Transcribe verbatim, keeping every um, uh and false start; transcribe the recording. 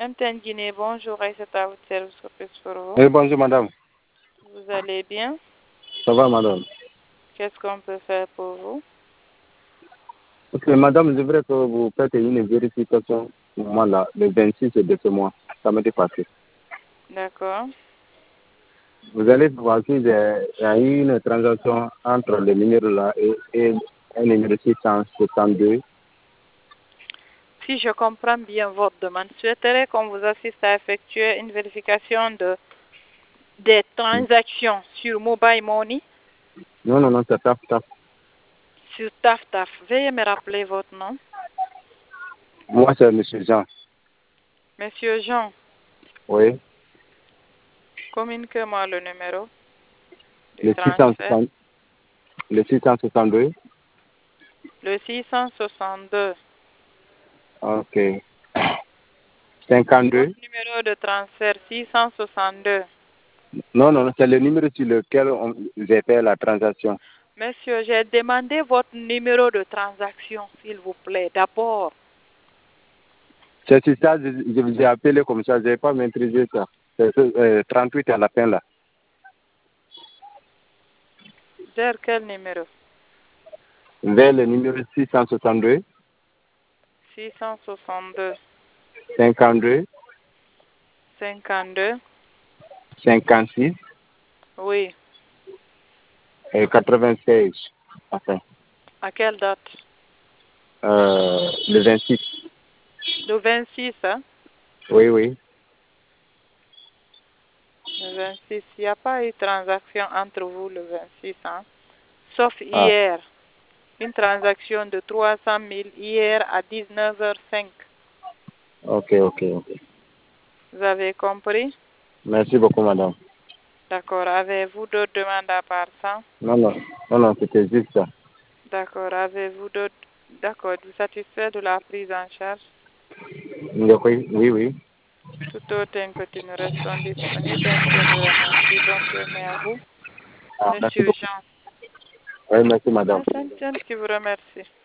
M T N Guinée, bonjour, c'est à votre service, que puis-je pour vous? Oui, bonjour madame. Vous allez bien? Ça va madame? Qu'est-ce qu'on peut faire pour vous? Ok, madame, je voudrais que vous faites une vérification pour moi là, le vingt-six de ce mois, samedi passé. D'accord. Vous allez voir qu'il y a eu une transaction entre le numéro là et, et un numéro six cent soixante-deux. Si je comprends bien votre demande, souhaiterais qu'on vous assiste à effectuer une vérification de, des transactions sur Mobile Money, Non, non, non, c'est taf, taf. sur TAF-TAF. Veuillez me rappeler votre nom. Moi, c'est monsieur Jean. Monsieur Jean, Oui. communiquez-moi le numéro du Le transfert. six cent soixante-deux. Le six cent soixante-deux. Ok. cinquante-deux. Votre numéro de transfert six cent soixante-deux. Non, non, non, c'est le numéro sur lequel on, j'ai fait la transaction. Monsieur, j'ai demandé votre numéro de transaction, s'il vous plaît, d'abord. C'est sur ça, je, je vous ai appelé comme ça, je n'ai pas maîtrisé ça. C'est euh, trente-huit à la fin là. Vers quel numéro? Vers le numéro six cent soixante-deux. six cent soixante-deux. cinquante-deux. cinquante-deux. cinquante-six. Oui. Et quatre-vingt-seize. Enfin, À quelle date? euh, le vingt-six. Le vingt-six, hein? Oui, oui. Le vingt-six. Il n'y a pas eu de transaction entre vous le vingt-six, hein? Sauf Ah, hier. Une transaction de trois cent mille hier à dix-neuf heures cinq. ok, ok, ok. Vous avez compris? Merci beaucoup, madame. D'accord. Avez-vous d'autres demandes à part ça? Non, non, non, non, c'était juste ça. D'accord. Avez-vous d'autres... D'accord. Vous satisfait de la prise en charge? Oui, oui, oui. Tout autre inquiétude, nous restons disponibles. M T N vous remercie. Bonne journée à vous. Ah, merci Monsieur beaucoup. Jean. Oui, merci, madame. C'est M T N qui vous remercie.